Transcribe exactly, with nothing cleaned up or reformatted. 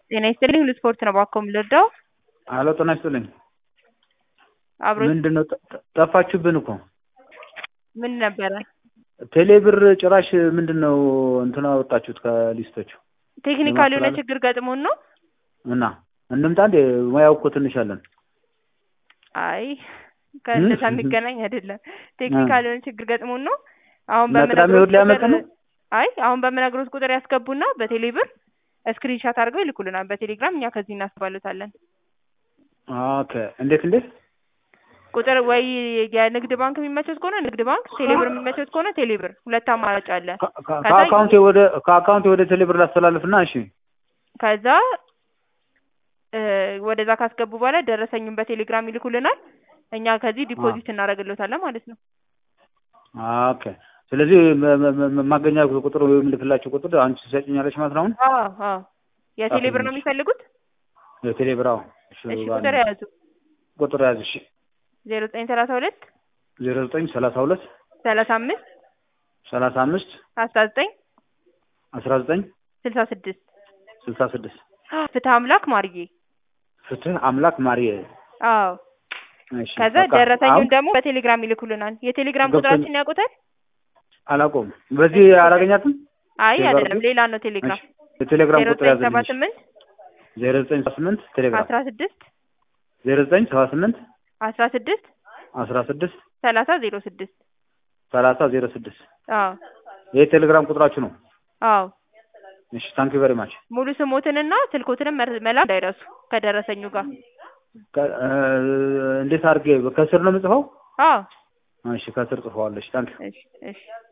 ጤና ይስጥልኝ ለስፖርት ነው ባኮም ልርዳው? አሎ ጤና ይስጥልኝ። አብሮ ምንድነው ጠፋችሁብን እኮ? ምን ነበረ? ቴሌብር ጭራሽ ምንድነው እንትና አወጣችሁት ከሊስቶቹ? ቴክኒካል የሆነ ችግር ገጥሞን ነው እና እንምጣ እንደ ሙያው እኮ ትንሽ አለን። አይ ከእንደዛ የሚገናኝ አይደለም። ቴክኒካል የሆነ ችግር ገጥሞን ነው። አሁን በመነግሮት ቁጥር አይ አሁን በመነግሮት ቁጥር ያስገቡና በቴሌብር ስክሪንሾት አድርገው ይልኩልናል በቴሌግራም እኛ ከዚህ እናስባሉታለን። ኦኬ እንዴት እንዴት ቁጥር ወይ የንግድ ባንክ የሚመቸት ከሆነ ንግድ ባንክ፣ ቴሌብር የሚመቸት ከሆነ ቴሌብር፣ ሁለት አማራጭ አለ። ከአካውንቴ ወደ ከአካውንቴ ወደ ቴሌብር ላስተላልፍና እሺ ከዛ ወደዛ ካስገቡ በኋላ ደረሰኙን በቴሌግራም ይልኩልናል እኛ ከዚህ ዲፖዚት እናደርግልዎታለን ማለት ነው። ኦኬ ስለዚህ ማገኛ ቁጥር ወይ ምልክላችሁ ቁጥር አንቺ ትሰጪኛለሽ ማለት ነው? አዎ አዎ የቴሌብር ነው የሚፈልጉት? የቴሌብር አዎ። እሺ ቁጥር ያዙ። ቁጥር ያዙ እሺ ዜሮ ዘጠኝ ሰላሳ ሁለት ዜሮ ዘጠኝ ሰላሳ ሁለት ሰላሳ አምስት ሰላሳ አምስት አስራ ዘጠኝ አስራ ዘጠኝ ስልሳ ስድስት ስልሳ ስድስት ፍትህ አምላክ ማርዬ። ፍትህ አምላክ ማርዬ። አዎ እሺ ከዛ ደረሰኙን ደግሞ በቴሌግራም ይልኩልናል። የቴሌግራም ቁጥራችን ያውቁታል? አላውቀውም። በዚህ አላገኛትም? አይ አይደለም ሌላ ነው ቴሌግራም። የቴሌግራም ቁጥር ያዘልኝ ሰባ ስምንት ዜሮ ዘጠኝ ሰባ ስምንት ቴሌግራም አስራ ስድስት ዜሮ ዘጠኝ ሰባ ስምንት አስራ ስድስት አስራ ስድስት ሰላሳ ዜሮ ስድስት ሰላሳ ዜሮ ስድስት አዎ ይሄ ቴሌግራም ቁጥራችሁ ነው? አዎ እሺ ታንክ ዩ ቬሪ ማች። ሙሉ ስሞትንና ስልኮትንም መላክ እንዳይረሱ ከደረሰኙ ጋር። እንዴት አድርጌ ከስር ነው የምጽፈው? አዎ እሺ ከስር ጽፈዋለሽ። ታንክ ዩ እሺ እሺ